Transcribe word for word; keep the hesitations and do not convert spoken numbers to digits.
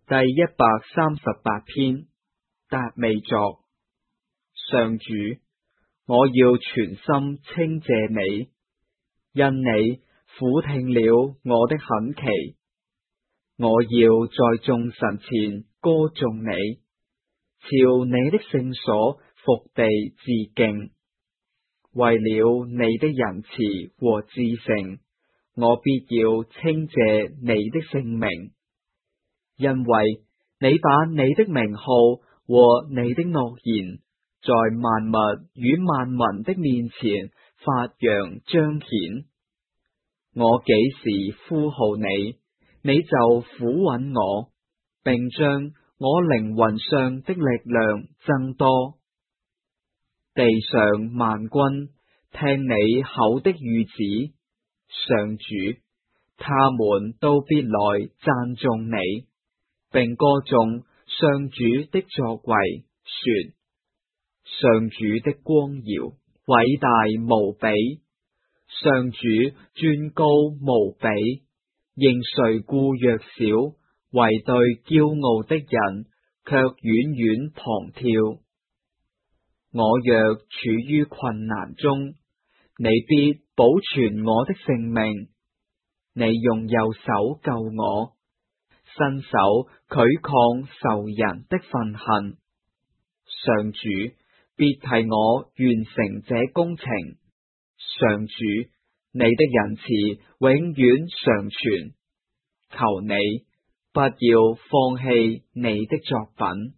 第一百三十八篇，達味作。上主，我要全心稱謝你，因你俯聽了我的懇祈。我要在眾神前歌頌你，朝你的聖所伏地致敬。為了你的仁慈和至誠，我必要稱謝你的聖名。因為你把你的名號和你的諾言，在萬物與萬民的面前發揚彰顯。我幾時呼號你，你就俯允我，並將我靈魂上的力量增多。地上萬軍聽你口的諭旨，上主，他們都必來讚頌你，並歌頌上主的作為，說：上主的光耀偉大無比，上主尊高無比，應誰故弱小，惟對驕傲的人卻遠遠旁跳。我若處於困難中，你必保存我的性命，你用右手救我，伸手拒抗仇人的憤恨。上主必替我完成這工程。上主，你的仁慈永遠常存，求你不要放棄你的作品。